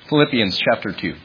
Philippians chapter 2.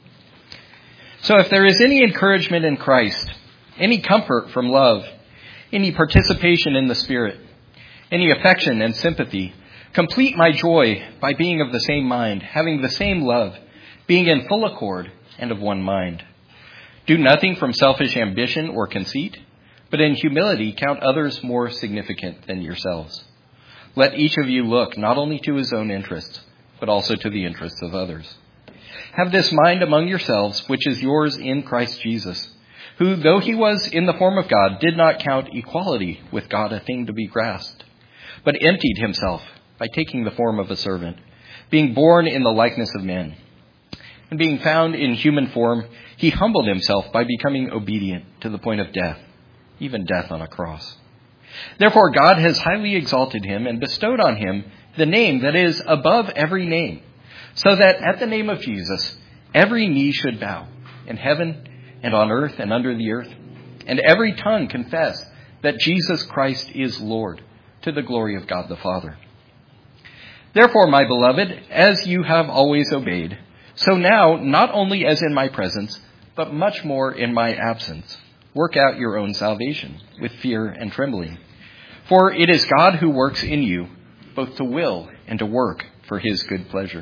So if there is any encouragement in Christ, any comfort from love, any participation in the Spirit, any affection and sympathy, complete my joy by being of the same mind, having the same love, being in full accord and of one mind. Do nothing from selfish ambition or conceit, but in humility count others more significant than yourselves. Let each of you look not only to his own interests, but also to the interests of others. Have this mind among yourselves, which is yours in Christ Jesus, who, though he was in the form of God, did not count equality with God a thing to be grasped, but emptied himself by taking the form of a servant, being born in the likeness of men. And being found in human form, he humbled himself by becoming obedient to the point of death, even death on a cross. Therefore God has highly exalted him and bestowed on him the name that is above every name, so that at the name of Jesus every knee should bow, in heaven and on earth and under the earth, and every tongue confess that Jesus Christ is Lord, to the glory of God the Father. Therefore, my beloved, as you have always obeyed, so now, not only as in my presence, but much more in my absence, work out your own salvation with fear and trembling. For it is God who works in you, both to will and to work for his good pleasure.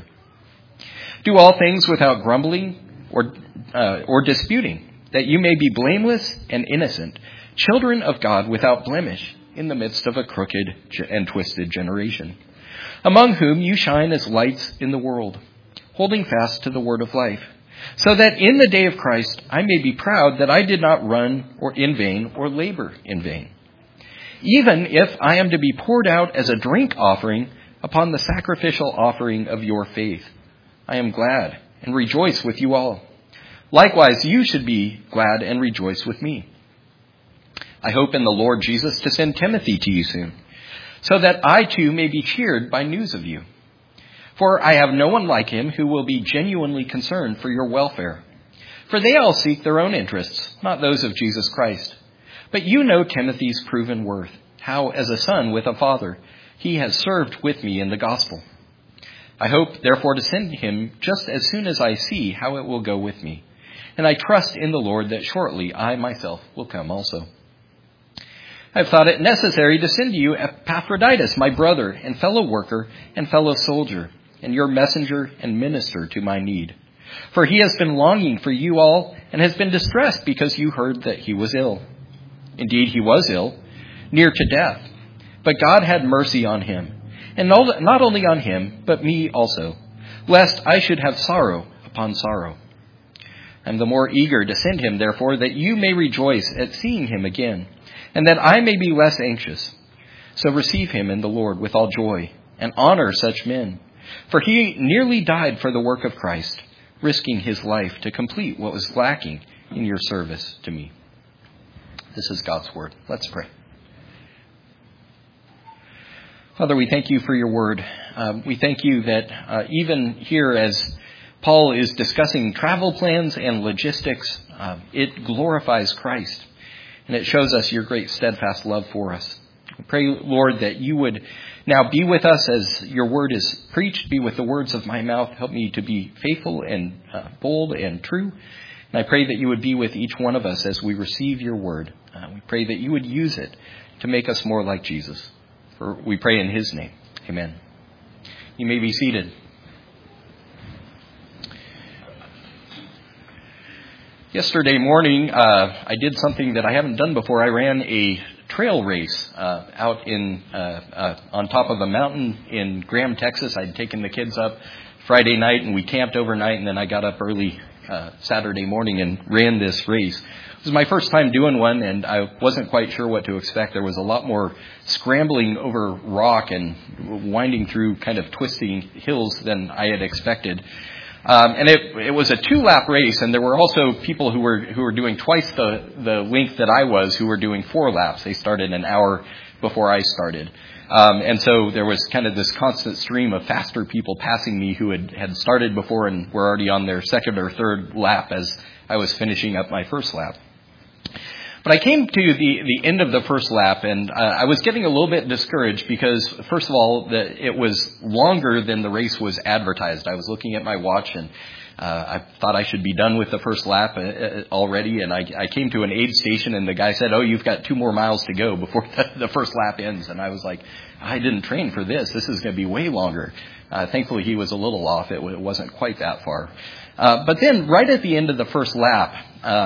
Do all things without grumbling or disputing, that you may be blameless and innocent, children of God without blemish, in the midst of a crooked and twisted generation, among whom you shine as lights in the world, holding fast to the word of life, so that in the day of Christ I may be proud that I did not run or in vain or labor in vain. Even if I am to be poured out as a drink offering upon the sacrificial offering of your faith, I am glad and rejoice with you all. Likewise, you should be glad and rejoice with me. I hope in the Lord Jesus to send Timothy to you soon, so that I too may be cheered by news of you. For I have no one like him who will be genuinely concerned for your welfare. For they all seek their own interests, not those of Jesus Christ. But you know Timothy's proven worth, how as a son with a father, he has served with me in the gospel. I hope, therefore, to send him just as soon as I see how it will go with me. And I trust in the Lord that shortly I myself will come also. I have thought it necessary to send to you Epaphroditus, my brother and fellow worker and fellow soldier, and your messenger and minister to my need. For he has been longing for you all and has been distressed because you heard that he was ill. Indeed, he was ill, near to death. But God had mercy on him, and not only on him, but me also, lest I should have sorrow upon sorrow. I am the more eager to send him, therefore, that you may rejoice at seeing him again, and that I may be less anxious. So receive him in the Lord with all joy, and honor such men. For he nearly died for the work of Christ, risking his life to complete what was lacking in your service to me. This is God's word. Let's pray. Father, we thank you for your word. We thank you that even here as Paul is discussing travel plans and logistics, it glorifies Christ, and it shows us your great steadfast love for us. We pray, Lord, that you would now be with us as your word is preached. Be with the words of my mouth. Help me to be faithful and bold and true. And I pray that you would be with each one of us as we receive your word. We pray that you would use it to make us more like Jesus. For we pray in his name. Amen. You may be seated. Yesterday morning, I did something that I haven't done before. I ran a trail race out on top of a mountain in Graham, Texas. I'd taken the kids up Friday night, and we camped overnight, and then I got up early Saturday morning and ran this race. It was my first time doing one, and I wasn't quite sure what to expect. There was a lot more scrambling over rock and winding through kind of twisting hills than I had expected. And it was a 2-lap race, and there were also people who were doing twice the length that I was, who were doing 4 laps. They started an hour before I started. And so there was kind of this constant stream of faster people passing me who had started before and were already on their second or third lap as I was finishing up my first lap. But I came to the end of the first lap, and I was getting a little bit discouraged because, first of all, it was longer than the race was advertised. I was looking at my watch, and I thought I should be done with the first lap already, and I came to an aid station, and the guy said, "Oh, you've got 2 more miles to go before the first lap ends." And I was like, I didn't train for this. This is going to be way longer. Thankfully, he was a little off. It wasn't quite that far. But then right at the end of the first lap,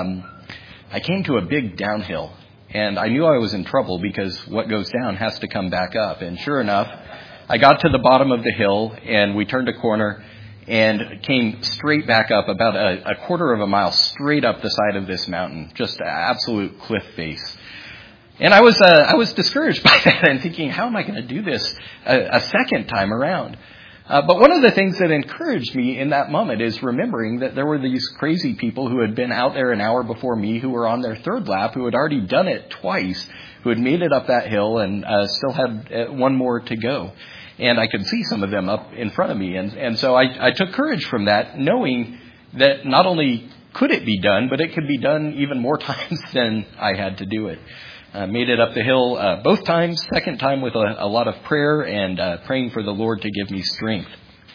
I came to a big downhill, and I knew I was in trouble because what goes down has to come back up. And sure enough, I got to the bottom of the hill, and we turned a corner and came straight back up about a quarter of a mile straight up the side of this mountain, just an absolute cliff face. And I was discouraged by that and thinking, how am I going to do this a second time around? But one of the things that encouraged me in that moment is remembering that there were these crazy people who had been out there an hour before me, who were on their third lap, who had already done it twice, who had made it up that hill and still had one more to go. And I could see some of them up in front of me. And so I took courage from that, knowing that not only could it be done, but it could be done even more times than I had to do it. Made it up the hill both times, second time with a lot of prayer and praying for the Lord to give me strength.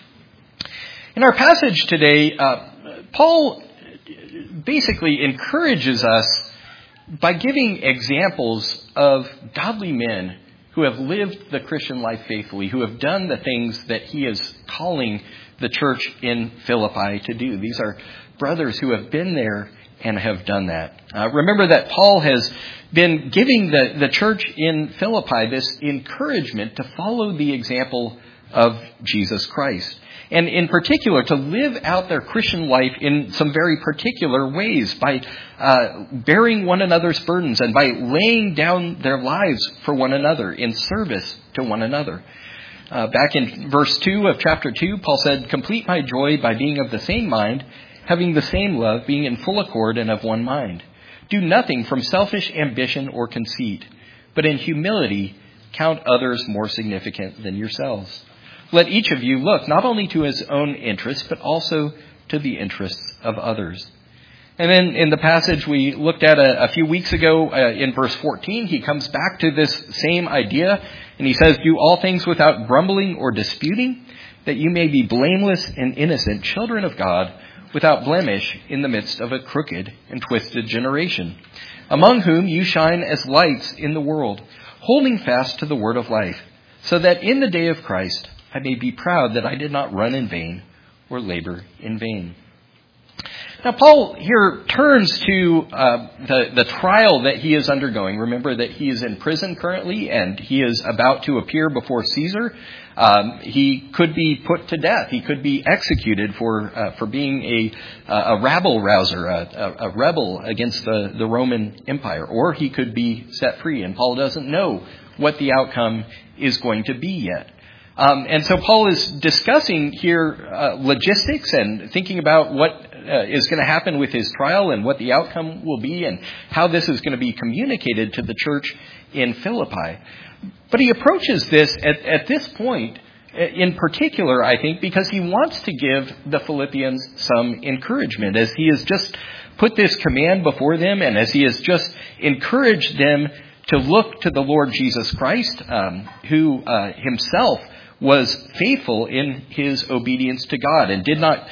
In our passage today, Paul basically encourages us by giving examples of godly men who have lived the Christian life faithfully, who have done the things that he is calling the church in Philippi to do. These are brothers who have been there and have done that. Remember that Paul has been giving the church in Philippi this encouragement to follow the example of Jesus Christ. And in particular, to live out their Christian life in some very particular ways by bearing one another's burdens and by laying down their lives for one another in service to one another. Back in verse 2 of chapter 2, Paul said, "Complete my joy by being of the same mind, having the same love, being in full accord and of one mind. Do nothing from selfish ambition or conceit, but in humility count others more significant than yourselves. Let each of you look not only to his own interests, but also to the interests of others." And then in the passage we looked at a few weeks ago, in verse 14, he comes back to this same idea, and he says, "Do all things without grumbling or disputing, that you may be blameless and innocent, children of God, without blemish in the midst of a crooked and twisted generation, among whom you shine as lights in the world, holding fast to the word of life, so that in the day of Christ I may be proud that I did not run in vain or labor in vain." Now, Paul here turns to the trial that he is undergoing. Remember that he is in prison currently, and he is about to appear before Caesar. He could be put to death. He could be executed for being a rabble rouser, a rebel against the Roman Empire, or he could be set free. And Paul doesn't know what the outcome is going to be yet. And so Paul is discussing here logistics and thinking about what is going to happen with his trial and what the outcome will be and how this is going to be communicated to the church in Philippi. But he approaches this at this point in particular, I think, because he wants to give the Philippians some encouragement as he has just put this command before them and as he has just encouraged them to look to the Lord Jesus Christ, who himself was faithful in his obedience to God and did not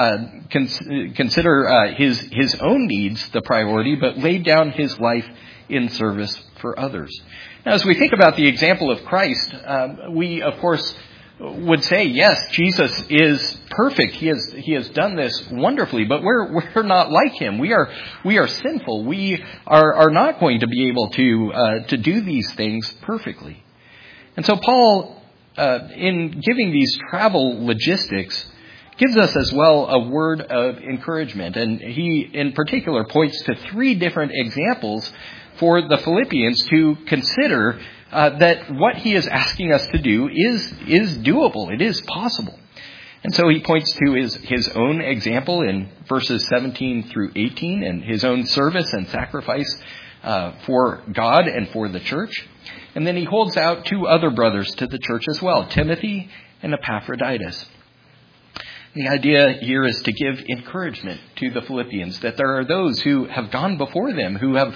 consider his own needs the priority, but laid down his life in service for others. Now, as we think about the example of Christ, we, of course, would say, yes, Jesus is perfect. He has done this wonderfully, but we're not like him. We are sinful. We are not going to be able to do these things perfectly. And so Paul, in giving these travel logistics, gives us as well a word of encouragement. And he, in particular, points to 3 different examples for the Philippians to consider that what he is asking us to do is doable. It is possible. And so he points to his own example in verses 17 through 18 and his own service and sacrifice for God and for the church. And then he holds out 2 other brothers to the church as well, Timothy and Epaphroditus. The idea here is to give encouragement to the Philippians, that there are those who have gone before them, who have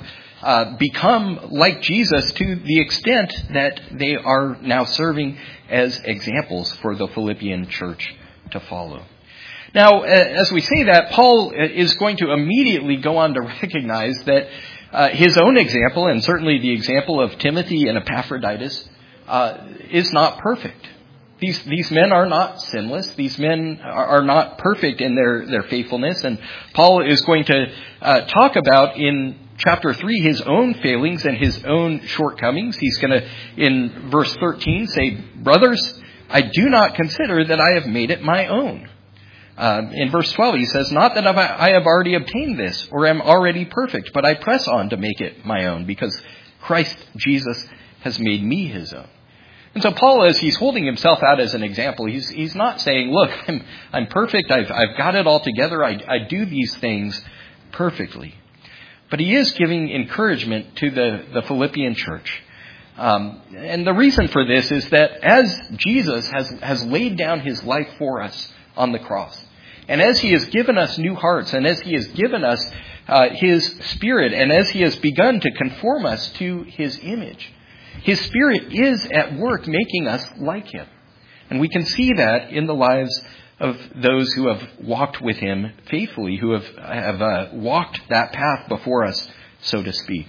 become like Jesus to the extent that they are now serving as examples for the Philippian church to follow. Now, as we say that, Paul is going to immediately go on to recognize that his own example, and certainly the example of Timothy and Epaphroditus, is not perfect. These men are not sinless. These men are not perfect in their faithfulness. And Paul is going to talk about in chapter 3 his own failings and his own shortcomings. He's going to, in verse 13, say, "Brothers, I do not consider that I have made it my own." In verse 12, he says, "Not that I have already obtained this or am already perfect, but I press on to make it my own, because Christ Jesus has made me his own." And so Paul, as he's holding himself out as an example, he's not saying, "Look, I'm perfect. I've got it all together. I do these things perfectly." But he is giving encouragement to the Philippian church. And the reason for this is that as Jesus has laid down his life for us on the cross, and as he has given us new hearts, and as he has given us his Spirit, and as he has begun to conform us to his image, his Spirit is at work making us like him. And we can see that in the lives of those who have walked with him faithfully, who have walked that path before us, so to speak.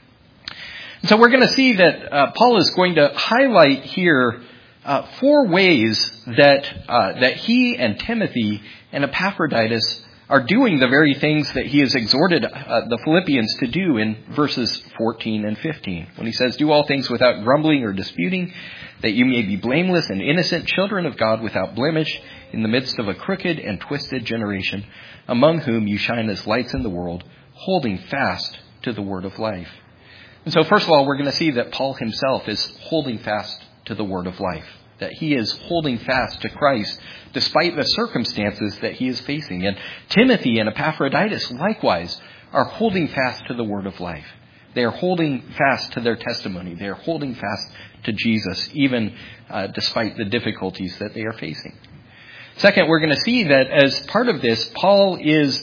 And so we're going to see that Paul is going to highlight here 4 ways that he and Timothy and Epaphroditus are doing the very things that he has exhorted the Philippians to do in verses 14 and 15. When he says, "Do all things without grumbling or disputing, that you may be blameless and innocent children of God without blemish in the midst of a crooked and twisted generation, among whom you shine as lights in the world, holding fast to the word of life." And so first of all, we're going to see that Paul himself is holding fast to the word of life, that he is holding fast to Christ despite the circumstances that he is facing. And Timothy and Epaphroditus likewise are holding fast to the word of life. They are holding fast to their testimony. They are holding fast to Jesus, even despite the difficulties that they are facing. Second, we're going to see that as part of this, Paul is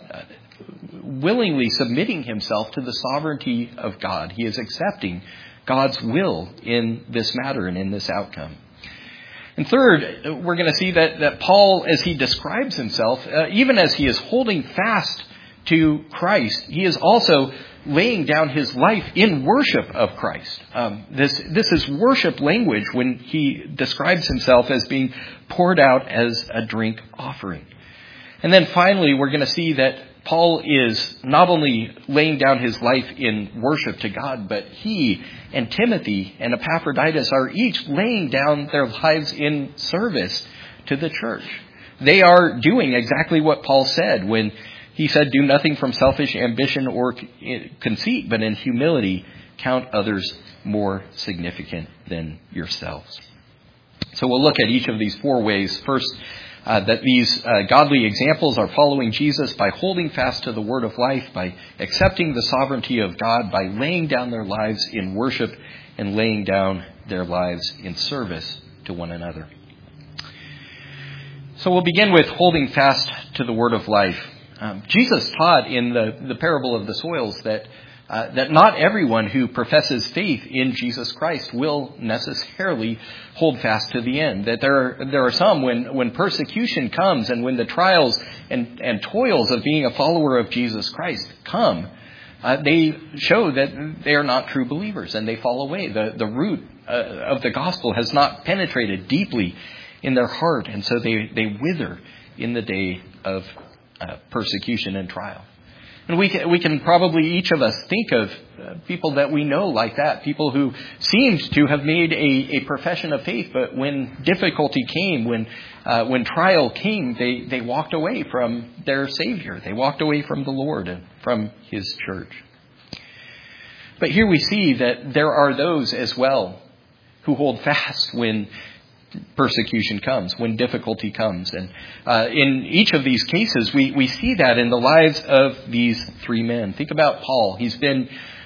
willingly submitting himself to the sovereignty of God. He is accepting God's will in this matter and in this outcome. And third, we're going to see that Paul, as he describes himself, even as he is holding fast to Christ, he is also laying down his life in worship of Christ. This is worship language when he describes himself as being poured out as a drink offering. And then finally, we're going to see that Paul is not only laying down his life in worship to God, but he and Timothy and Epaphroditus are each laying down their lives in service to the church. They are doing exactly what Paul said when he said, "Do nothing from selfish ambition or conceit, but in humility count others more significant than yourselves." So we'll look at each of these 4 ways. First, that these godly examples are following Jesus by holding fast to the word of life, by accepting the sovereignty of God, by laying down their lives in worship and laying down their lives in service to one another. So we'll begin with holding fast to the word of life. Jesus taught in the parable of the soils that not everyone who professes faith in Jesus Christ will necessarily hold fast to the end. That there are some, when persecution comes and when the trials and toils of being a follower of Jesus Christ come, they show that they are not true believers and they fall away. The root of the gospel has not penetrated deeply in their heart, and so they wither in the day of persecution and trial. And we can probably, each of us, think of people that we know like that, people who seemed to have made a profession of faith, but when difficulty came, when trial came, they walked away from their Savior. They walked away from the Lord and from His church. But here we see that there are those as well who hold fast when persecution comes, when difficulty comes. And in each of these cases, we see that in the lives of these 3 men. Think about Paul. He's been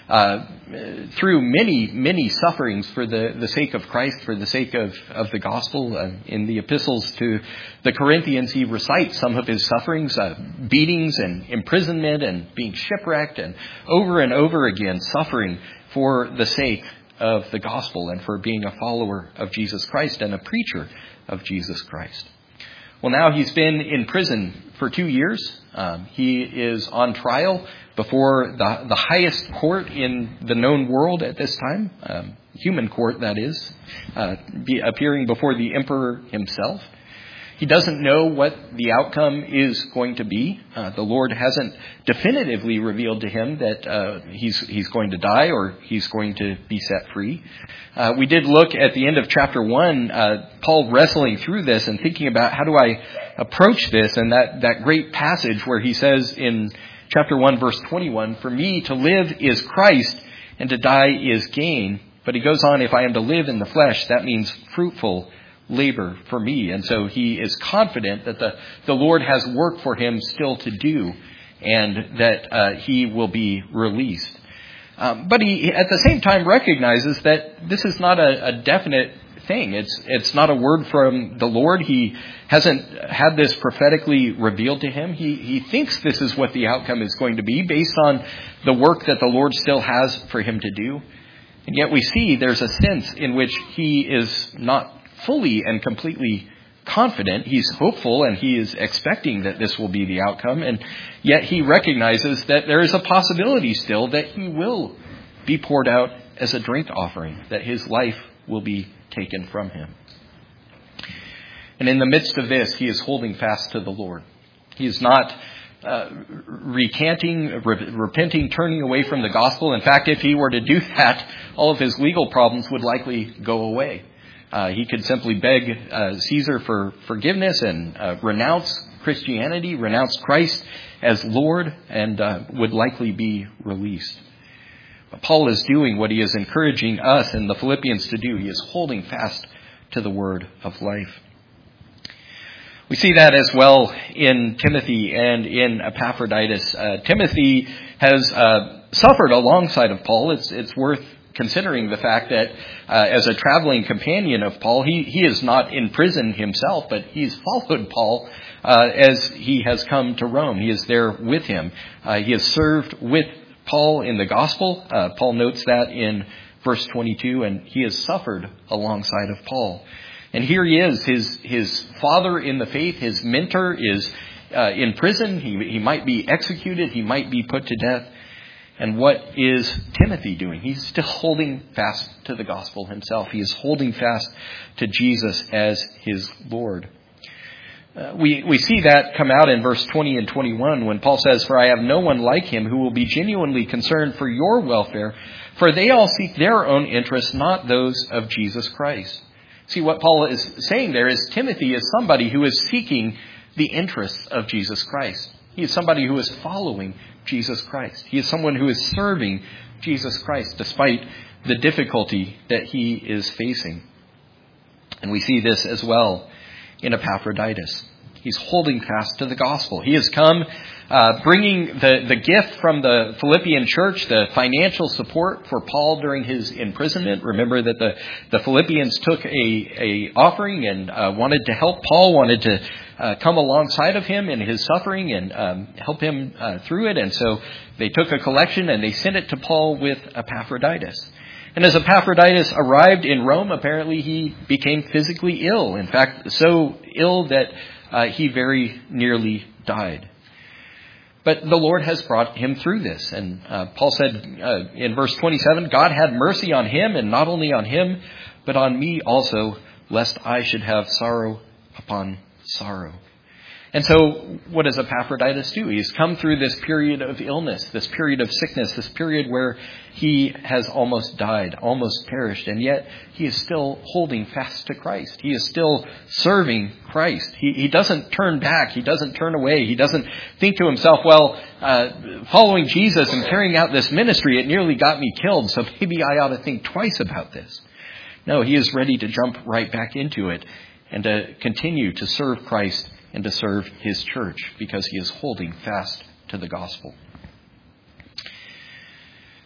through many, many sufferings for the sake of Christ, for the sake of the gospel. In the epistles to the Corinthians, he recites some of his sufferings, beatings and imprisonment and being shipwrecked, and over again suffering for the sake of the gospel and for being a follower of Jesus Christ and a preacher of Jesus Christ. Well, now he's been in prison for 2 years. He is on trial before the highest court in the known world at this time, human court, that is, appearing before the emperor himself. He doesn't know what the outcome is going to be. The Lord hasn't definitively revealed to him that he's going to die or he's going to be set free. We did look at the end of chapter 1, Paul wrestling through this and thinking about how do I approach this, and that great passage where he says in chapter 1, verse 21, "For me to live is Christ, and to die is gain." But he goes on, "If I am to live in the flesh, that means fruitful labor for me." And so he is confident that the Lord has work for him still to do, and that he will be released. But he, at the same time, recognizes that this is not a definite thing. It's not a word from the Lord. He hasn't had this prophetically revealed to him. He thinks this is what the outcome is going to be based on the work that the Lord still has for him to do. And yet we see there's a sense in which he is not fully and completely confident. He's hopeful and he is expecting that this will be the outcome. And yet he recognizes that there is a possibility still that he will be poured out as a drink offering, that his life will be taken from him. And in the midst of this, he is holding fast to the Lord. He is not recanting, repenting, turning away from the gospel. In fact, if he were to do that, all of his legal problems would likely go away. He could simply beg Caesar for forgiveness and renounce Christianity, renounce Christ as Lord, and would likely be released. But Paul is doing what he is encouraging us and the Philippians to do. He is holding fast to the word of life. We see that as well in Timothy and in Epaphroditus. Timothy has suffered alongside of Paul. It's worth considering the fact that as a traveling companion of Paul, he is not in prison himself, but he's followed Paul as he has come to Rome. He is there with him. He has served with Paul in the gospel. Paul notes that in verse 22, and he has suffered alongside of Paul. And here he is, his father in the faith, his mentor is in prison. He might be executed. He might be put to death. And what is Timothy doing? He's still holding fast to the gospel himself. He is holding fast to Jesus as his Lord. We see that come out in verse 20 and 21 when Paul says, "For I have no one like him who will be genuinely concerned for your welfare, for they all seek their own interests, not those of Jesus Christ." See, what Paul is saying there is Timothy is somebody who is seeking the interests of Jesus Christ. He is somebody who is following Jesus Christ. He is someone who is serving Jesus Christ despite the difficulty that he is facing. And we see this as well in Epaphroditus. He's holding fast to the gospel. He has come bringing the gift from the Philippian church, the financial support for Paul during his imprisonment. Remember that the Philippians took a offering and wanted to help Paul, wanted to come alongside of him in his suffering and help him through it. And so they took a collection and they sent it to Paul with Epaphroditus. And as Epaphroditus arrived in Rome, apparently he became physically ill. In fact, so ill that he very nearly died. But the Lord has brought him through this. And Paul said in verse 27, "God had mercy on him, and not only on him, but on me also, lest I should have sorrow upon sorrow." And so what does Epaphroditus do? He's come through this period of illness, this period of sickness, this period where he has almost died, almost perished, and yet he is still holding fast to Christ. He is still serving Christ. He doesn't turn back. He doesn't turn away. He doesn't think to himself, well, following Jesus and carrying out this ministry, it nearly got me killed, so maybe I ought to think twice about this. No, he is ready to jump right back into it and to continue to serve Christ and to serve his church because he is holding fast to the gospel.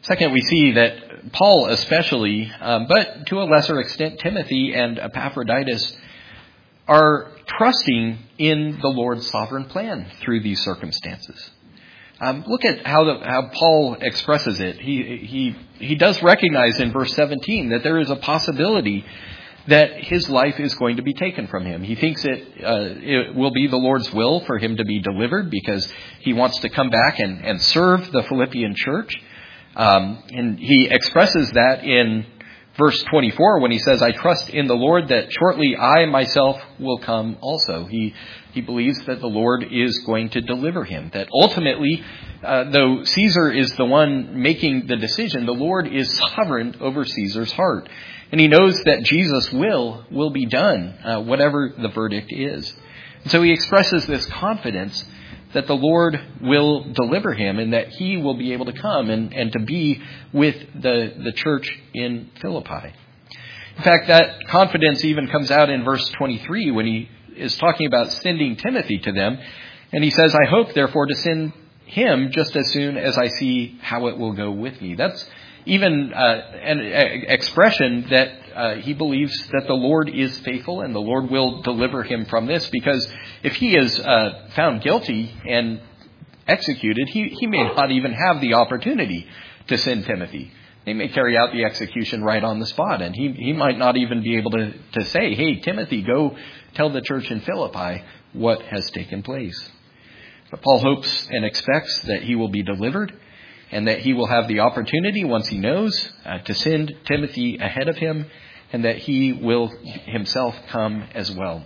Second, we see that Paul especially, but to a lesser extent Timothy and Epaphroditus, are trusting in the Lord's sovereign plan through these circumstances. Look at how Paul expresses it. He does recognize in verse 17 that there is a possibility that his life is going to be taken from him. He thinks it will be the Lord's will for him to be delivered because he wants to come back and serve the Philippian church. And he expresses that in verse 24 when he says, I trust in the Lord that shortly I myself will come also. He believes that the Lord is going to deliver him. That ultimately, though Caesar is the one making the decision, the Lord is sovereign over Caesar's heart. And he knows that Jesus' will be done, whatever the verdict is. And so he expresses this confidence that the Lord will deliver him and that he will be able to come and to be with the church in Philippi. In fact, that confidence even comes out in verse 23 when he is talking about sending Timothy to them. And he says, I hope, therefore, to send him just as soon as I see how it will go with me. That's even an expression that he believes that the Lord is faithful and the Lord will deliver him from this, because if he is found guilty and executed, he may not even have the opportunity to send Timothy. They may carry out the execution right on the spot, and he might not even be able to say, hey, Timothy, go tell the church in Philippi what has taken place. But Paul hopes and expects that he will be delivered and that he will have the opportunity, once he knows, to send Timothy ahead of him, and that he will himself come as well.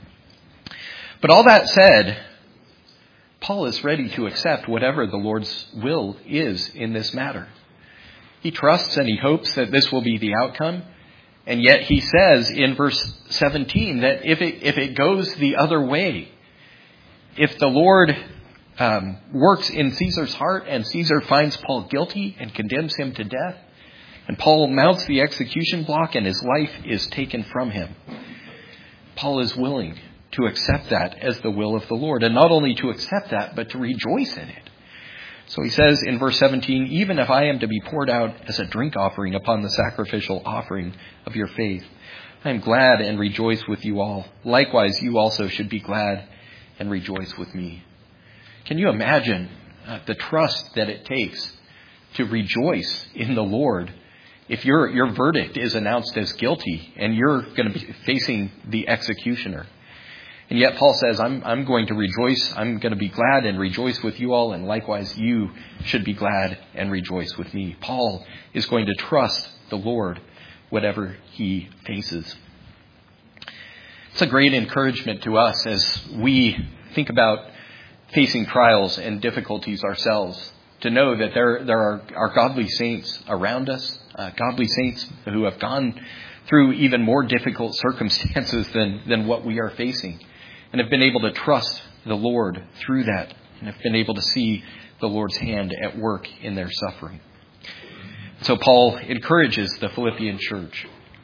But all that said, Paul is ready to accept whatever the Lord's will is in this matter. He trusts and he hopes that this will be the outcome. And yet he says in verse 17 that if it goes the other way, if the Lord works in Caesar's heart and Caesar finds Paul guilty and condemns him to death, and Paul mounts the execution block and his life is taken from him, Paul is willing to accept that as the will of the Lord. And not only to accept that, but to rejoice in it. So he says in verse 17, even if I am to be poured out as a drink offering upon the sacrificial offering of your faith, I am glad and rejoice with you all. Likewise, you also should be glad and rejoice with me. Can you imagine the trust that it takes to rejoice in the Lord if your verdict is announced as guilty and you're going to be facing the executioner? And yet Paul says, I'm going to rejoice. I'm going to be glad and rejoice with you all. And likewise, you should be glad and rejoice with me. Paul is going to trust the Lord, whatever he faces. It's a great encouragement to us as we think about facing trials and difficulties ourselves, to know that there are godly saints around us, godly saints who have gone through even more difficult circumstances than what we are facing, and have been able to trust the Lord through that, and have been able to see the Lord's hand at work in their suffering. So Paul encourages the Philippian church.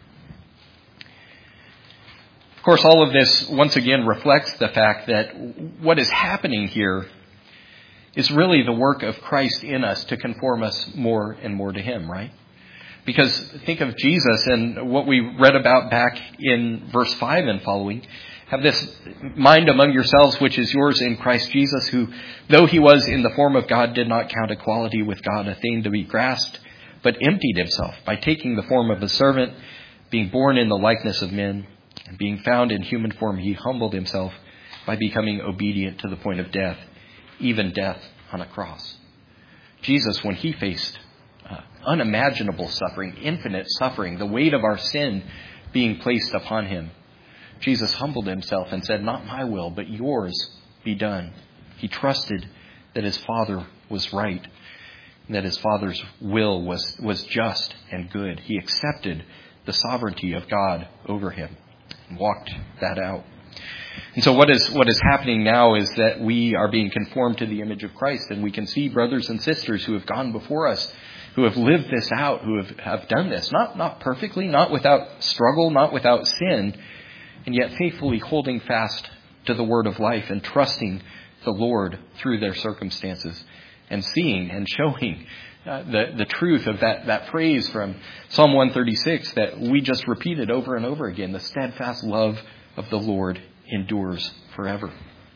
Of course, all of this once again reflects the fact that what is happening here is really the work of Christ in us to conform us more and more to him, right? Because think of Jesus and what we read about back in verse 5 and following. Have this mind among yourselves, which is yours in Christ Jesus, who, though he was in the form of God, did not count equality with God a thing to be grasped, but emptied himself by taking the form of a servant, being born in the likeness of men, and being found in human form, he humbled himself by becoming obedient to the point of death, even death on a cross. Jesus, when he faced unimaginable suffering, infinite suffering, the weight of our sin being placed upon him, Jesus humbled himself and said, not my will, but yours be done. He trusted that his Father was right, and that his Father's will was just and good. He accepted the sovereignty of God over him and walked that out. And so what is happening now is that we are being conformed to the image of Christ, and we can see brothers and sisters who have gone before us, who have lived this out, who have done this, not perfectly, not without struggle, not without sin, and yet faithfully holding fast to the word of life and trusting the Lord through their circumstances and seeing and showing the truth of that phrase from Psalm 136 that we just repeated over and over again. The steadfast love of the Lord endures forever.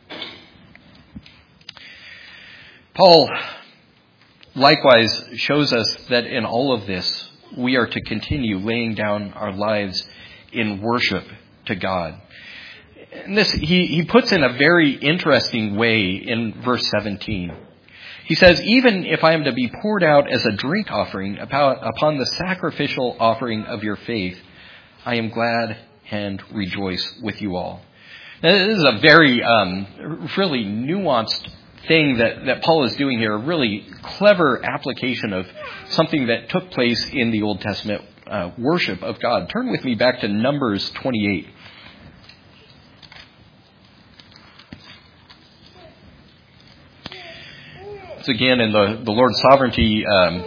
Paul likewise shows us that in all of this, we are to continue laying down our lives in worship to God. And this he puts in a very interesting way in verse 17. He says, even if I am to be poured out as a drink offering upon the sacrificial offering of your faith, I am glad and rejoice with you all. Now, this is a very, really nuanced thing that Paul is doing here, a really clever application of something that took place in the Old Testament worship of God. Turn with me back to Numbers 28. So again, in the Lord's sovereignty,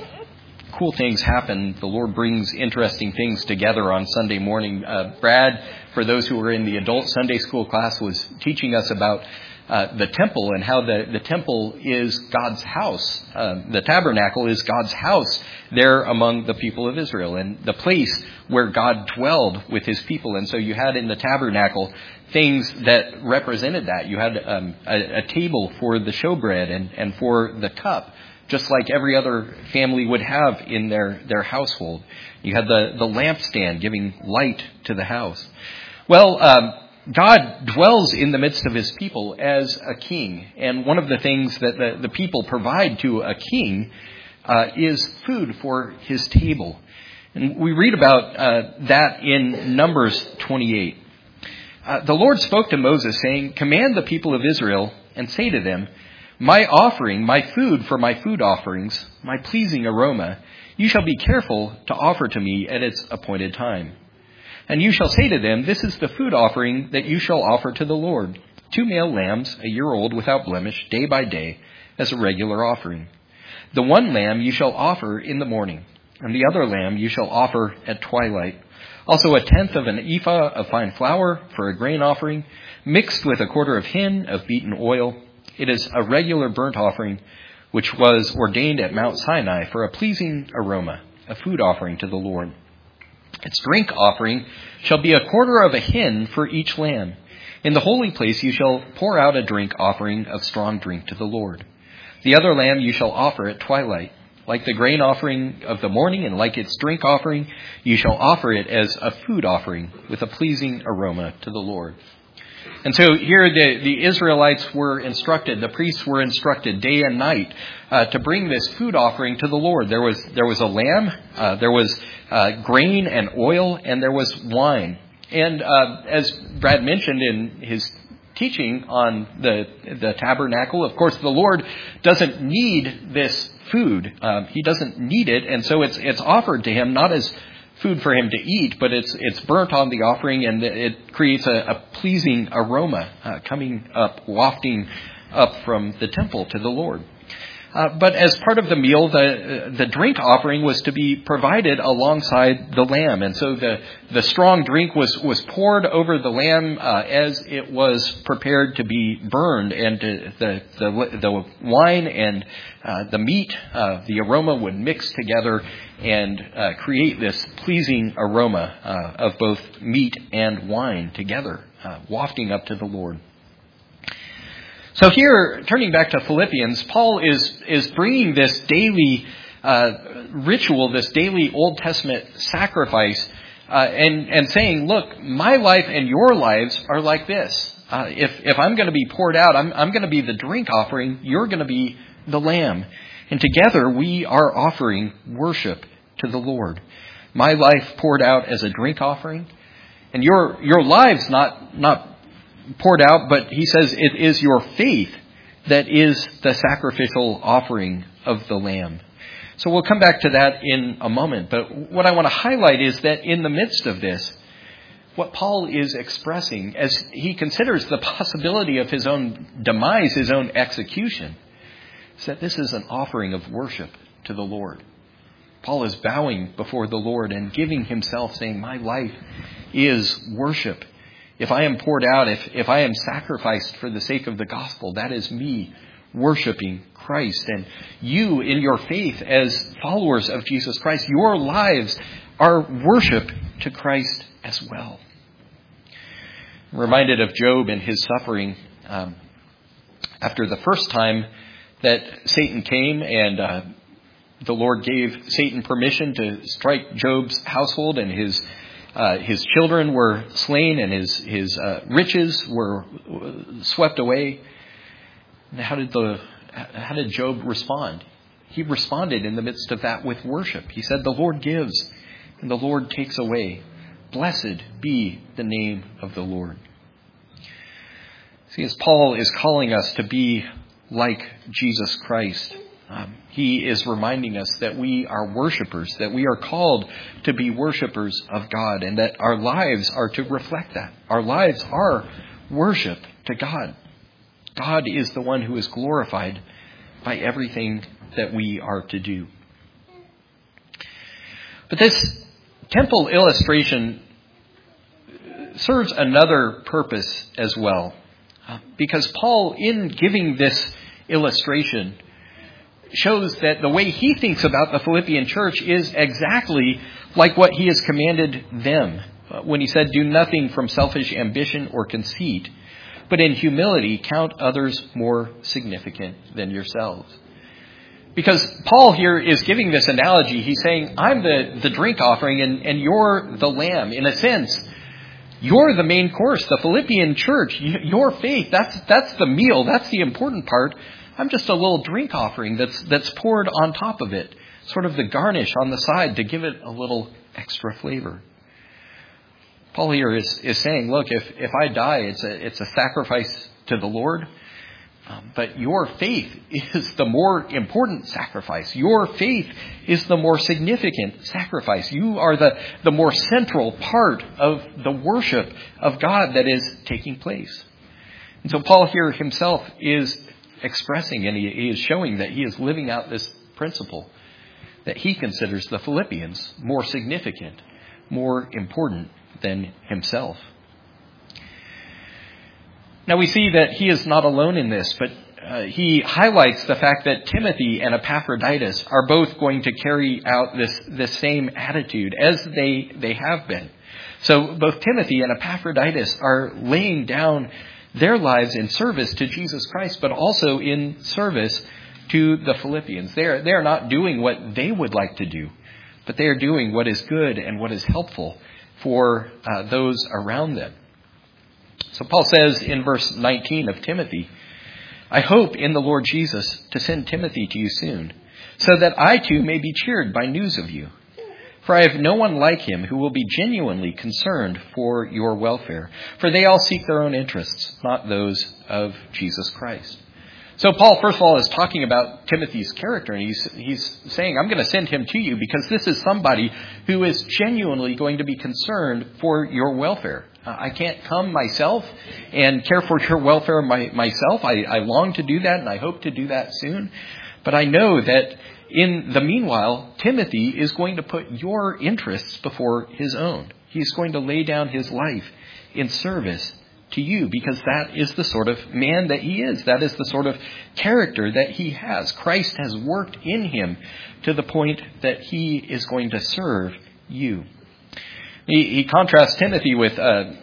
cool things happen. The Lord brings interesting things together on Sunday morning. Brad, for those who were in the adult Sunday school class, was teaching us about the temple and how the temple is God's house. The tabernacle is God's house there among the people of Israel and the place where God dwelled with his people. And so you had in the tabernacle things that represented that. You had a table for the showbread and for the cup, just like every other family would have in their household. You had the lampstand giving light to the house. Well, God dwells in the midst of his people as a king. And one of the things that the people provide to a king is food for his table. And we read about that in Numbers 28. The Lord spoke to Moses, saying, command the people of Israel and say to them, my offering, my food for my food offerings, my pleasing aroma, you shall be careful to offer to me at its appointed time. And you shall say to them, this is the food offering that you shall offer to the Lord, 2 male lambs, a year old without blemish, day by day, as a regular offering. The one lamb you shall offer in the morning, and the other lamb you shall offer at twilight. Also 1/10 of an ephah of fine flour for a grain offering, mixed with 1/4 of hin of beaten oil. It is a regular burnt offering, which was ordained at Mount Sinai for a pleasing aroma, a food offering to the Lord. Its drink offering shall be 1/4 of a hin for each lamb. In the holy place you shall pour out a drink offering of strong drink to the Lord. The other lamb you shall offer at twilight. Like the grain offering of the morning and like its drink offering, you shall offer it as a food offering with a pleasing aroma to the Lord. And so here the Israelites were instructed, the priests were instructed day and night to bring this food offering to the Lord. There was a lamb, there was grain and oil, and there was wine. And as Brad mentioned in his teaching on the tabernacle, of course the Lord doesn't need this food. He doesn't need it, and so it's offered to him not as food for him to eat, but it's burnt on the offering, and it creates a pleasing aroma coming up, wafting up from the temple to the Lord. But as part of the meal, the drink offering was to be provided alongside the lamb. And so the strong drink was poured over the lamb as it was prepared to be burned. And the wine and the meat, the aroma would mix together and create this pleasing aroma of both meat and wine together, wafting up to the Lord. So here, turning back to Philippians, Paul is bringing this daily ritual, this daily Old Testament sacrifice, and saying, look, my life and your lives are like this. If I'm going to be poured out, I'm going to be the drink offering, you're going to be the lamb. And together we are offering worship to the Lord. My life poured out as a drink offering, and your lives not poured out, but he says it is your faith that is the sacrificial offering of the Lamb. So we'll come back to that in a moment. But what I want to highlight is that in the midst of this, what Paul is expressing as he considers the possibility of his own demise, his own execution, is that this is an offering of worship to the Lord. Paul is bowing before the Lord and giving himself, saying, my life is worship. If I am poured out, if I am sacrificed for the sake of the gospel, that is me worshiping Christ. And you, in your faith as followers of Jesus Christ, your lives are worship to Christ as well. I'm reminded of Job and his suffering after the first time that Satan came and the Lord gave Satan permission to strike Job's household, and his children were slain and his riches were swept away. And how did Job respond? He responded in the midst of that with worship. He said, "The Lord gives and the Lord takes away. Blessed be the name of the Lord." See, as Paul is calling us to be like Jesus Christ, he is reminding us that we are worshipers, that we are called to be worshipers of God, and that our lives are to reflect that. Our lives are worship to God. God is the one who is glorified by everything that we are to do. But this temple illustration serves another purpose as well. Because Paul, in giving this illustration, shows that the way he thinks about the Philippian church is exactly like what he has commanded them when he said, "Do nothing from selfish ambition or conceit, but in humility count others more significant than yourselves." Because Paul here is giving this analogy. He's saying, I'm the drink offering and you're the lamb. In a sense, you're the main course. The Philippian church, your faith, that's the meal. That's the important part. I'm just a little drink offering that's poured on top of it. Sort of the garnish on the side to give it a little extra flavor. Paul here is saying, look, if I die, it's a sacrifice to the Lord. But your faith is the more important sacrifice. Your faith is the more significant sacrifice. You are the more central part of the worship of God that is taking place. And so Paul here himself is expressing, and he is showing that he is living out this principle, that he considers the Philippians more significant, more important than himself. Now we see that he is not alone in this, but he highlights the fact that Timothy and Epaphroditus are both going to carry out this same attitude as they have been. So both Timothy and Epaphroditus are laying down their lives in service to Jesus Christ, but also in service to the Philippians. They are not doing what they would like to do, but they are doing what is good and what is helpful for those around them. So Paul says in verse 19 of Timothy, "I hope in the Lord Jesus to send Timothy to you soon, so that I too may be cheered by news of you. For I have no one like him who will be genuinely concerned for your welfare. For they all seek their own interests, not those of Jesus Christ." So Paul, first of all, is talking about Timothy's character, and he's saying, I'm going to send him to you because this is somebody who is genuinely going to be concerned for your welfare. I can't come myself and care for your welfare myself. I long to do that, and I hope to do that soon. But I know that in the meanwhile, Timothy is going to put your interests before his own. He's going to lay down his life in service to you because that is the sort of man that he is. That is the sort of character that he has. Christ has worked in him to the point that he is going to serve you. He contrasts Timothy with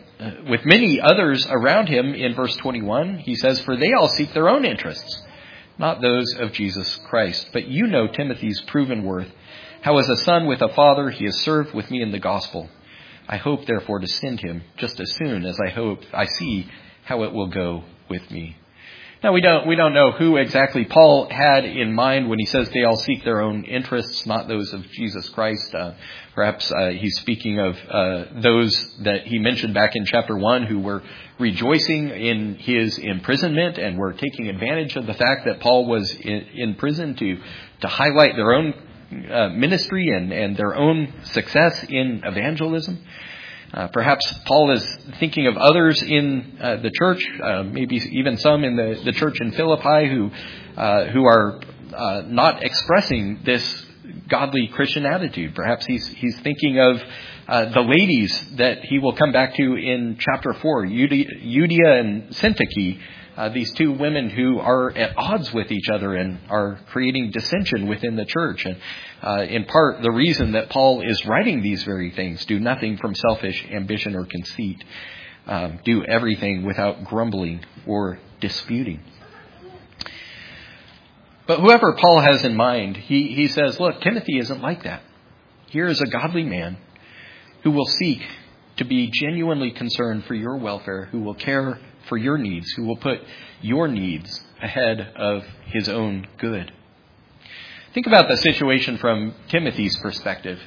many others around him in verse 21. He says, "For they all seek their own interests, not those of Jesus Christ. But you know Timothy's proven worth, how as a son with a father he has served with me in the gospel. I hope, therefore, to send him just as soon as I see how it will go with me." Now, we don't know who exactly Paul had in mind when he says they all seek their own interests, not those of Jesus Christ. Perhaps he's speaking of those that he mentioned back in chapter 1 who were rejoicing in his imprisonment and were taking advantage of the fact that Paul was in prison to highlight their own ministry and their own success in evangelism. Perhaps Paul is thinking of others in the church, maybe even some in the church in Philippi who are not expressing this godly Christian attitude. Perhaps he's thinking of the ladies that he will come back to in chapter 4, Euodia and Syntyche, these two women who are at odds with each other and are creating dissension within the church. And in part, the reason that Paul is writing these very things: do nothing from selfish ambition or conceit. Do everything without grumbling or disputing. But whoever Paul has in mind, he says, look, Timothy isn't like that. Here is a godly man who will seek to be genuinely concerned for your welfare, who will care for your needs, who will put your needs ahead of his own good. Think about the situation from Timothy's perspective.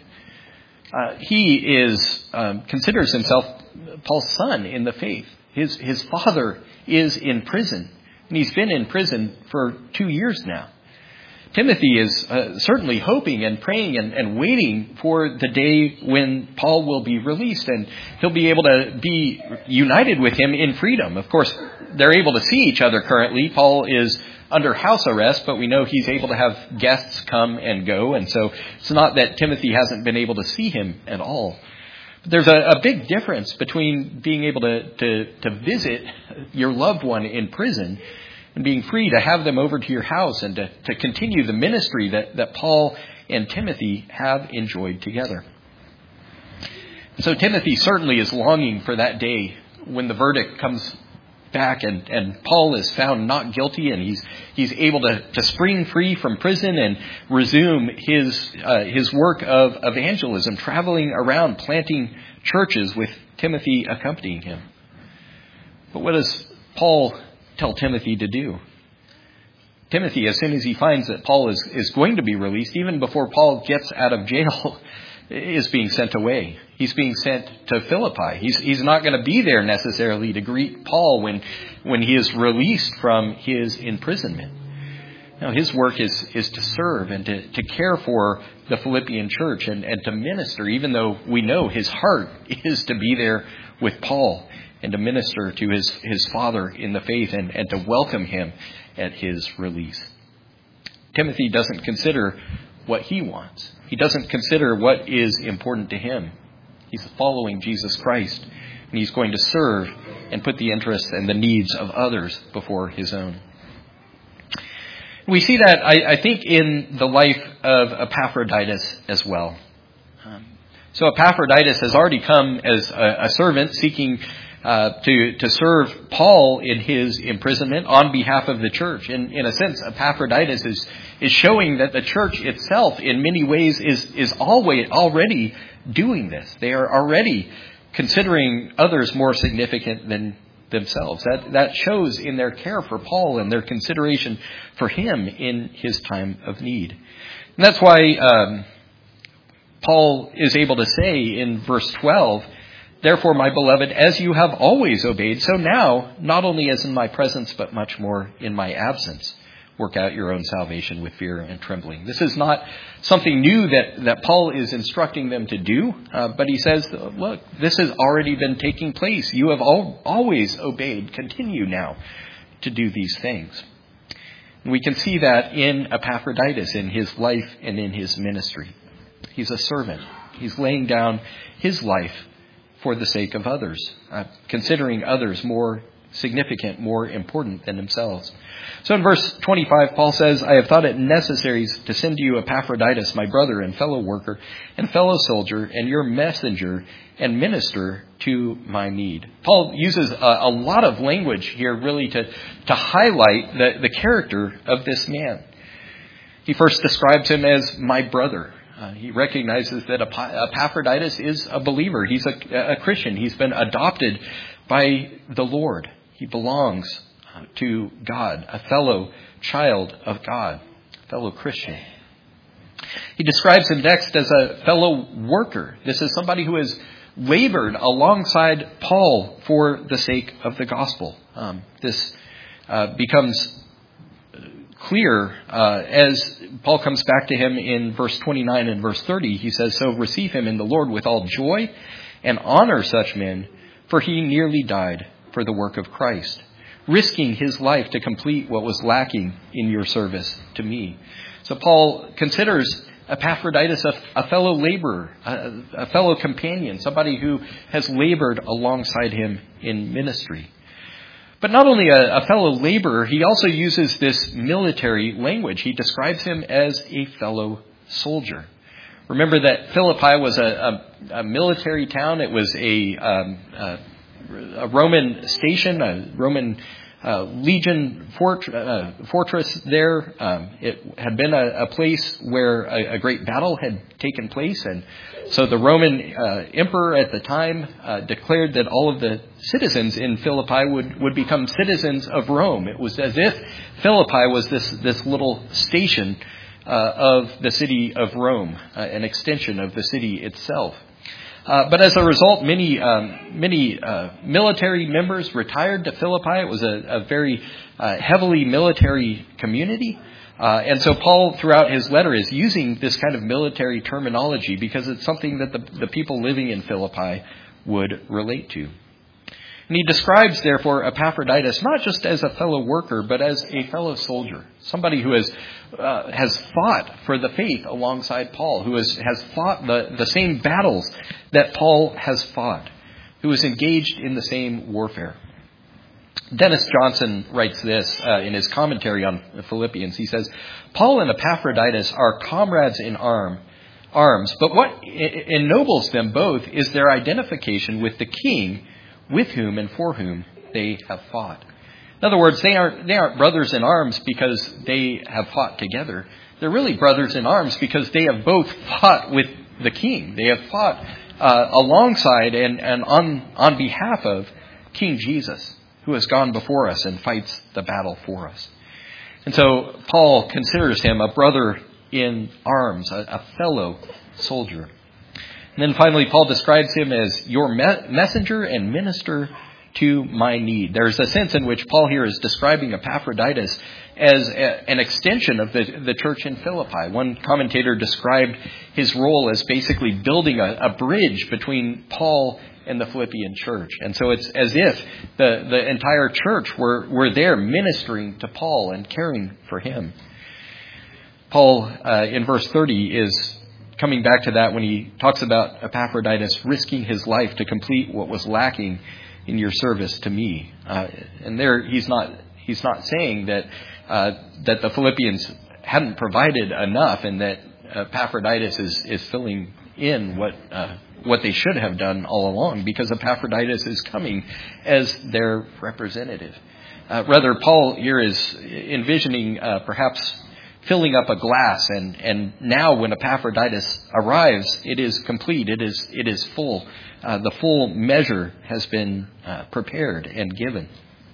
He considers himself Paul's son in the faith. His father is in prison, and he's been in prison for 2 years now. Timothy is certainly hoping and praying and waiting for the day when Paul will be released and he'll be able to be united with him in freedom. Of course, they're able to see each other currently. Paul is under house arrest, but we know he's able to have guests come and go. And so it's not that Timothy hasn't been able to see him at all. But there's a big difference between being able to visit your loved one in prison and being free to have them over to your house and to continue the ministry that Paul and Timothy have enjoyed together. So Timothy certainly is longing for that day when the verdict comes back and Paul is found not guilty and he's able to spring free from prison and resume his work of evangelism, traveling around planting churches with Timothy accompanying him. But what does Paul tell Timothy to do? Timothy, as soon as he finds that Paul is going to be released, even before Paul gets out of jail, is being sent away. He's being sent to Philippi. He's not going to be there necessarily to greet Paul when he is released from his imprisonment. Now, his work is to serve and to care for the Philippian church and to minister, even though we know his heart is to be there with Paul and to minister to his father in the faith and to welcome him at his release. Timothy doesn't consider what he wants. He doesn't consider what is important to him. He's following Jesus Christ, and he's going to serve and put the interests and the needs of others before his own. We see that, I think, in the life of Epaphroditus as well. So Epaphroditus has already come as a servant seeking to serve Paul in his imprisonment on behalf of the church. In a sense, Epaphroditus is showing that the church itself, in many ways, is already doing this. They are already considering others more significant than themselves. That shows in their care for Paul and their consideration for him in his time of need. And that's why Paul is able to say in verse 12, "Therefore, my beloved, as you have always obeyed, so now, not only as in my presence, but much more in my absence, work out your own salvation with fear and trembling." This is not something new that Paul is instructing them to do, but he says, look, this has already been taking place. You have always obeyed. Continue now to do these things. And we can see that in Epaphroditus, in his life and in his ministry. He's a servant. He's laying down his life for the sake of others, considering others more significant, more important than themselves. So in verse 25, Paul says, "I have thought it necessary to send to you Epaphroditus, my brother and fellow worker and fellow soldier, and your messenger and minister to my need." Paul uses a lot of language here really to highlight the character of this man. He first describes him as my brother. He recognizes that Epaphroditus is a believer. He's a Christian. He's been adopted by the Lord. He belongs to God, a fellow child of God, a fellow Christian. He describes him next as a fellow worker. This is somebody who has labored alongside Paul for the sake of the gospel. This becomes clear as Paul comes back to him in verse 29 and verse 30. He says, "So receive him in the Lord with all joy and honor such men, for he nearly died for the work of Christ, risking his life to complete what was lacking in your service to me." So Paul considers Epaphroditus a fellow laborer, a fellow companion, somebody who has labored alongside him in ministry. But not only a fellow laborer, he also uses this military language. He describes him as a fellow soldier. Remember that Philippi was a military town. It was a Roman station, a Roman legion fortress there. It had been a place where a great battle had taken place, and so the Roman emperor at the time declared that all of the citizens in Philippi would become citizens of Rome. It was as if Philippi was this little station of the city of Rome, an extension of the city itself. But as a result, many military members retired to Philippi. It was a very heavily military community. And so Paul, throughout his letter, is using this kind of military terminology because it's something that the people living in Philippi would relate to. And he describes, therefore, Epaphroditus not just as a fellow worker, but as a fellow soldier, somebody who has fought for the faith alongside Paul, who has fought the same battles that Paul has fought, who is engaged in the same warfare. Dennis Johnson writes this in his commentary on Philippians. He says, Paul and Epaphroditus are comrades in arms, but what ennobles them both is their identification with the King with whom and for whom they have fought. In other words, they aren't brothers in arms because they have fought together. They're really brothers in arms because they have both fought with the King. They have fought alongside and on behalf of King Jesus, who has gone before us and fights the battle for us. And so Paul considers him a brother in arms, a fellow soldier. And then finally, Paul describes him as your messenger and minister to my need. There's a sense in which Paul here is describing Epaphroditus as an extension of the church in Philippi. One commentator described his role as basically building a bridge between Paul and the Philippian church. And so it's as if the entire church were there ministering to Paul and caring for him. Paul, in verse 30, is coming back to that when he talks about Epaphroditus risking his life to complete what was lacking in your service to me. And there he's not saying that the Philippians hadn't provided enough and that Epaphroditus is filling in what they should have done all along, because Epaphroditus is coming as their representative. Rather, Paul here is envisioning perhaps filling up a glass, and now when Epaphroditus arrives, it is complete. It is full. The full measure has been prepared and given.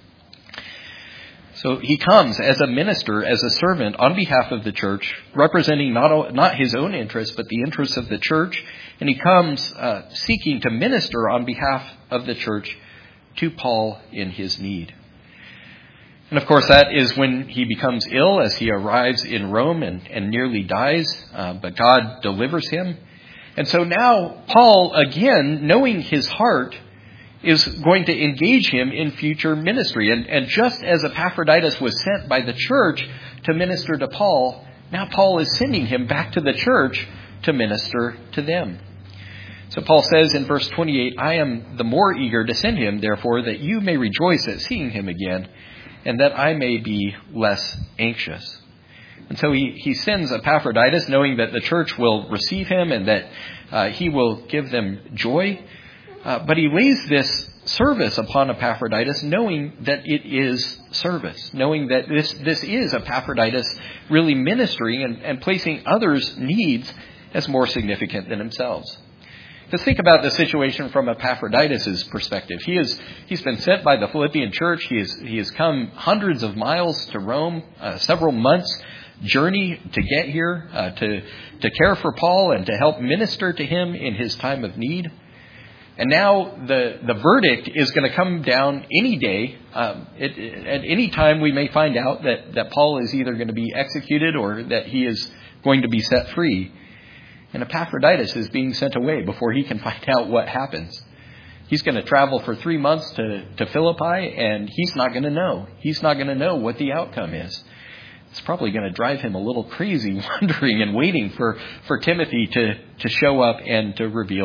So he comes as a minister, as a servant on behalf of the church, representing not his own interests, but the interests of the church. And he comes seeking to minister on behalf of the church to Paul in his need. And of course, that is when he becomes ill as he arrives in Rome and nearly dies, but God delivers him. And so now Paul, again, knowing his heart, is going to engage him in future ministry. And just as Epaphroditus was sent by the church to minister to Paul, now Paul is sending him back to the church to minister to them. So Paul says in verse 28, I am the more eager to send him, therefore, that you may rejoice at seeing him again, and that I may be less anxious. And so he sends Epaphroditus, knowing that the church will receive him and that he will give them joy. But he lays this service upon Epaphroditus, knowing that it is service, knowing that this is Epaphroditus really ministering and placing others' needs as more significant than themselves. Because think about the situation from Epaphroditus' perspective. He's been sent by the Philippian church. He has come hundreds of miles to Rome, several months journey to get here, to care for Paul and to help minister to him in his time of need. And now the verdict is going to come down any day. At any time we may find out that Paul is either going to be executed or that he is going to be set free. And Epaphroditus is being sent away before he can find out what happens. He's going to travel for 3 months to Philippi, and he's not going to know. He's not going to know what the outcome is. It's probably going to drive him a little crazy, wondering and waiting for Timothy to show up and to reveal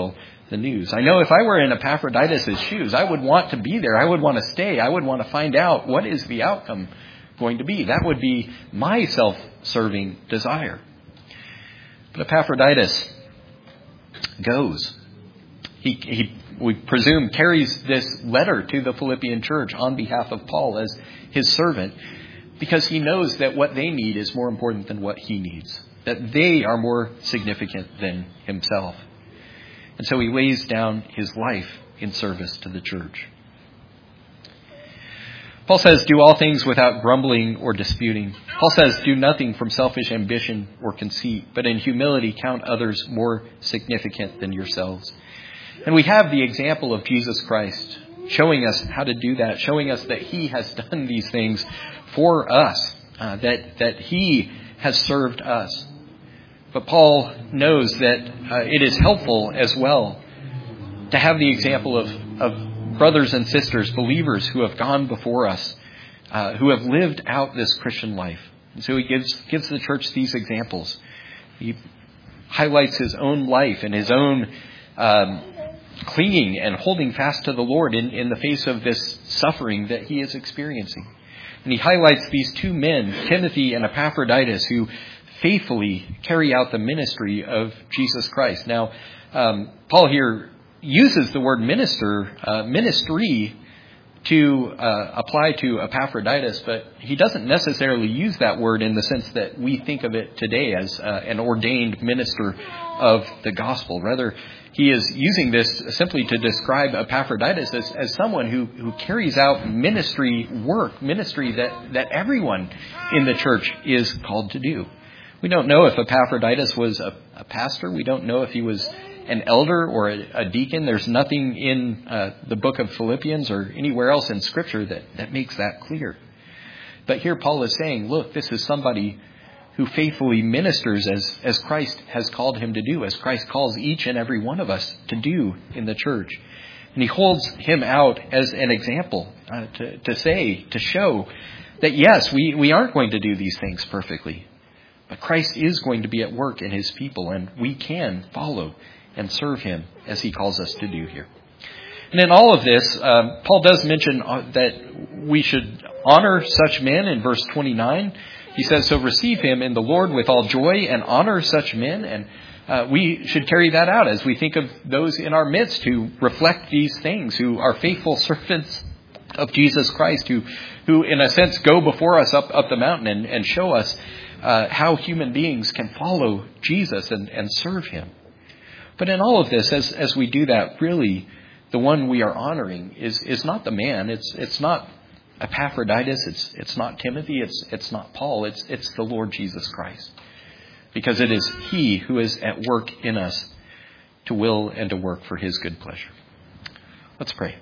the news. I know if I were in Epaphroditus' shoes, I would want to be there. I would want to stay. I would want to find out what is the outcome going to be. That would be my self-serving desire. But Epaphroditus goes. He, we presume, carries this letter to the Philippian church on behalf of Paul as his servant, because he knows that what they need is more important than what he needs, that they are more significant than himself. And so he lays down his life in service to the church. Paul says, do all things without grumbling or disputing. Paul says, do nothing from selfish ambition or conceit, but in humility count others more significant than yourselves. And we have the example of Jesus Christ showing us how to do that, showing us that he has done these things for us, that he has served us. But Paul knows that it is helpful as well to have the example of brothers and sisters, believers who have gone before us, who have lived out this Christian life. And so he gives the church these examples. He highlights his own life and his own clinging and holding fast to the Lord in the face of this suffering that he is experiencing. And he highlights these two men, Timothy and Epaphroditus, who faithfully carry out the ministry of Jesus Christ. Now, Paul here uses the word ministry to apply to Epaphroditus, but he doesn't necessarily use that word in the sense that we think of it today as an ordained minister of the gospel. Rather, he is using this simply to describe Epaphroditus as someone who carries out ministry work, ministry that everyone in the church is called to do. We don't know if Epaphroditus was a pastor. We don't know if he was an elder or a deacon. There's nothing in the book of Philippians or anywhere else in Scripture that makes that clear. But here Paul is saying, look, this is somebody who faithfully ministers as Christ has called him to do, as Christ calls each and every one of us to do in the church. And he holds him out as an example to show that, yes, we aren't going to do these things perfectly, but Christ is going to be at work in his people, and we can follow and serve him as he calls us to do here. And in all of this, Paul does mention that we should honor such men in verse 29. He says, so receive him in the Lord with all joy and honor such men. And we should carry that out as we think of those in our midst who reflect these things, who are faithful servants of Jesus Christ, who in a sense go before us up the mountain and show us how human beings can follow Jesus and serve him. But in all of this, as we do that, really the one we are honoring is not the man. It's not Epaphroditus. It's not Timothy. It's not Paul. It's the Lord Jesus Christ. Because it is he who is at work in us to will and to work for his good pleasure. Let's pray.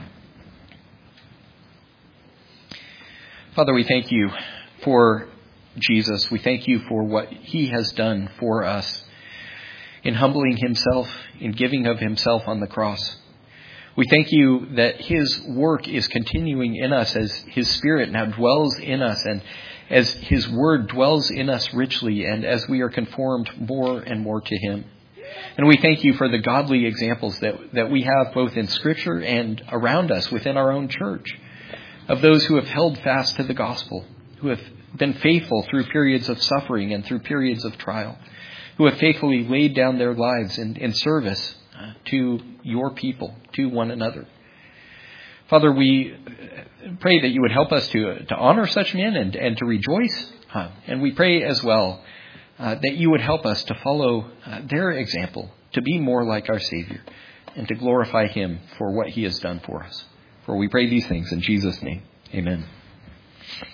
Father, we thank you for Jesus. We thank you for what he has done for us in humbling himself, in giving of himself on the cross. We thank you that his work is continuing in us as his Spirit now dwells in us, and as his word dwells in us richly, and as we are conformed more and more to him. And we thank you for the godly examples that we have both in Scripture and around us within our own church, of those who have held fast to the gospel, who have been faithful through periods of suffering and through periods of trial, who have faithfully laid down their lives in service to your people, to one another. Father, we pray that you would help us to honor such men and to rejoice. And we pray as well that you would help us to follow their example, to be more like our Savior, and to glorify him for what he has done for us. For we pray these things in Jesus' name. Amen.